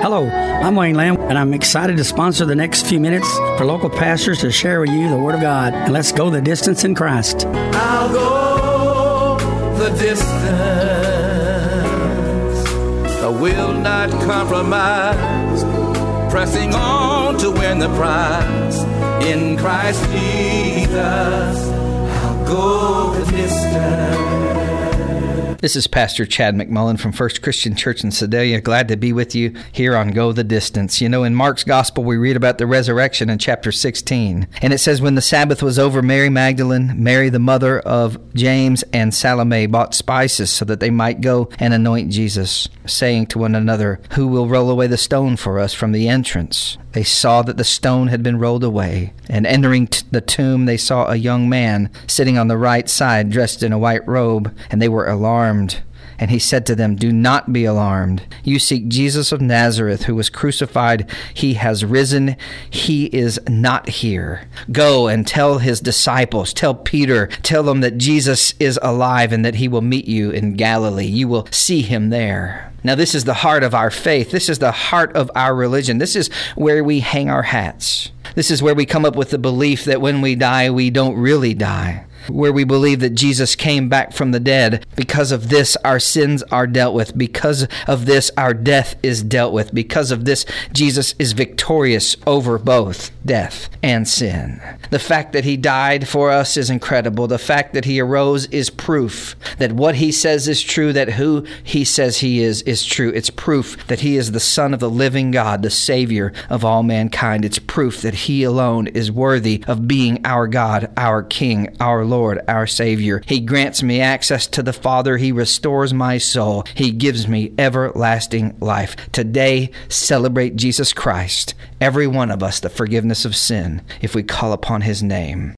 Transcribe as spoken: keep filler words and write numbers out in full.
Hello, I'm Wayne Lamb, and I'm excited to sponsor the next few minutes for local pastors to share with you the Word of God. And let's go the distance in Christ. I'll go the distance. I will not compromise, pressing on to win the prize. In Christ Jesus, I'll go the distance. This is Pastor Chad McMullen from First Christian Church in Sedalia. Glad to be with you here on Go the Distance. You know, in Mark's Gospel, we read about the resurrection in chapter sixteen. And it says, when the Sabbath was over, Mary Magdalene, Mary the mother of James, and Salome bought spices so that they might go and anoint Jesus, saying to one another, who will roll away the stone for us from the entrance? They saw that the stone had been rolled away. And entering t- the tomb, they saw a young man sitting on the right side, dressed in a white robe, and they were alarmed. And he said to them, do not be alarmed. You seek Jesus of Nazareth, who was crucified. He has risen. He is not here. Go and tell his disciples, tell Peter, tell them that Jesus is alive and that he will meet you in Galilee. You will see him there. Now, this is the heart of our faith. This is the heart of our religion. This is where we hang our hats. This is where we come up with the belief that when we die, we don't really die. Where we believe that Jesus came back from the dead. Because of this, our sins are dealt with. Because of this, our death is dealt with. Because of this, Jesus is victorious over both death and sin. The fact that he died for us is incredible. The fact that he arose is proof that what he says is true, that who he says he is is true. It's proof that he is the Son of the living God, the Savior of all mankind. It's proof that he alone is worthy of being our God, our King, our Lord, our Savior. He grants me access to the Father. He restores my soul. He gives me everlasting life. Today, celebrate Jesus Christ, every one of us, the forgiveness of sin, if we call upon his name.